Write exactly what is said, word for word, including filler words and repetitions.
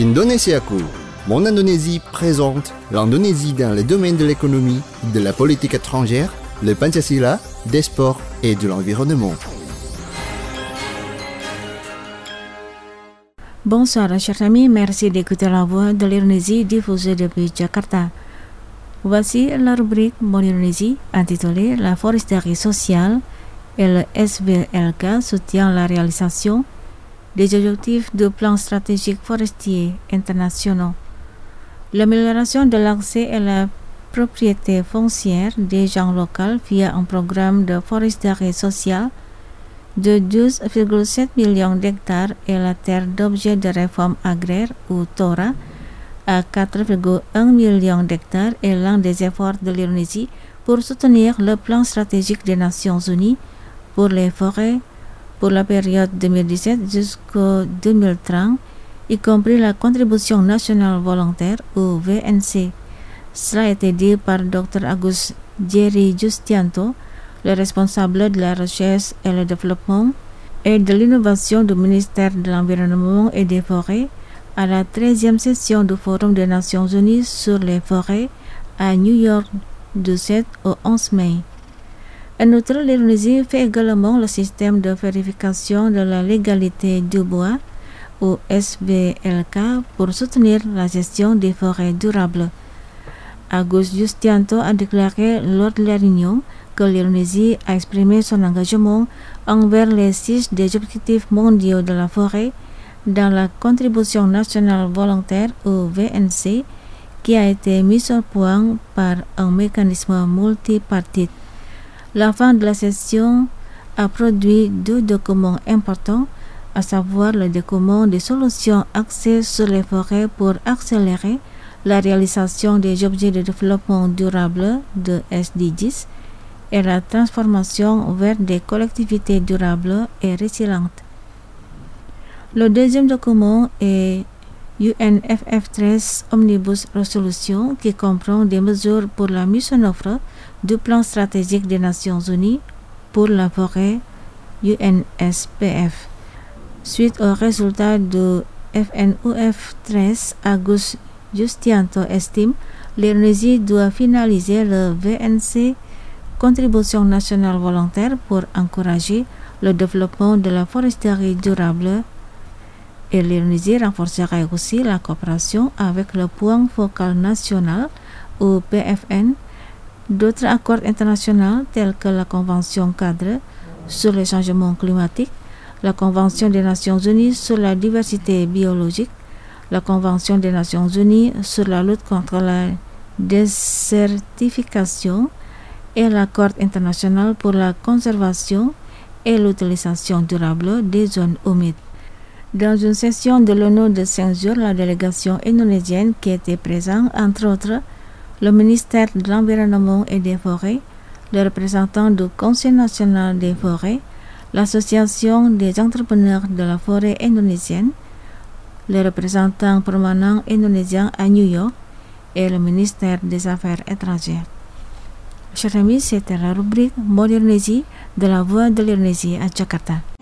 Indonesiaku, Mon Indonésie présente l'Indonésie dans les domaines de l'économie, de la politique étrangère, le Pancasila, des sports et de l'environnement. Bonsoir chers amis, merci d'écouter la voix de l'Indonésie diffusée depuis Jakarta. Voici la rubrique Mon Indonésie intitulée La foresterie sociale et le S V L K soutient la réalisation des objectifs du plan stratégique forestier internationaux. L'amélioration de l'accès à la propriété foncière des gens locaux via un programme de foresterie sociale de douze virgule sept millions d'hectares et la terre d'objet de réforme agraire ou TORA à quatre virgule un millions d'hectares est l'un des efforts de l'Indonésie pour soutenir le plan stratégique des Nations Unies pour les forêts pour la période deux mille dix-sept jusqu'au deux mille trente, y compris la contribution nationale volontaire ou V N C. Cela a été dit par Docteur Agus Jerry Justianto, le responsable de la recherche et le développement et de l'innovation du ministère de l'Environnement et des Forêts à la treizième session du Forum des Nations Unies sur les forêts à New York du sept au onze mai. En outre, l'Indonésie fait également le système de vérification de la légalité du bois ou S V L K pour soutenir la gestion des forêts durables. Agus Justianto a déclaré lors de la réunion que l'Indonésie a exprimé son engagement envers les six des objectifs mondiaux de la forêt dans la contribution nationale volontaire ou V N C qui a été mise au point par un mécanisme multipartite. La fin de la session a produit deux documents importants, à savoir le document des solutions axées sur les forêts pour accélérer la réalisation des objectifs de développement durable de S D Gs et la transformation vers des collectivités durables et résilientes. Le deuxième document est U N F F treize Omnibus Resolution qui comprend des mesures pour la mise en œuvre du plan stratégique des Nations Unies pour la forêt U N S P F. Suite aux résultats du F N U F treize, Agus Justianto estime l'Indonésie doit finaliser le V N C, contribution nationale volontaire, pour encourager le développement de la foresterie durable, et l'Indonésie renforcera aussi la coopération avec le point focal national ou P F N, d'autres accords internationaux tels que la Convention cadre sur les changements climatiques, la Convention des Nations Unies sur la diversité biologique, la Convention des Nations Unies sur la lutte contre la désertification et l'accord international pour la conservation et l'utilisation durable des zones humides. Dans une session de l'ONU de cinq jours, la délégation indonésienne qui était présente, entre autres, le ministère de l'Environnement et des Forêts, le représentant du Conseil national des forêts, l'Association des entrepreneurs de la forêt indonésienne, le représentant permanent indonésien à New York et le ministère des Affaires étrangères. Chers amis, c'était la rubrique Mon Indonésie de la Voix de l'Indonésie à Jakarta.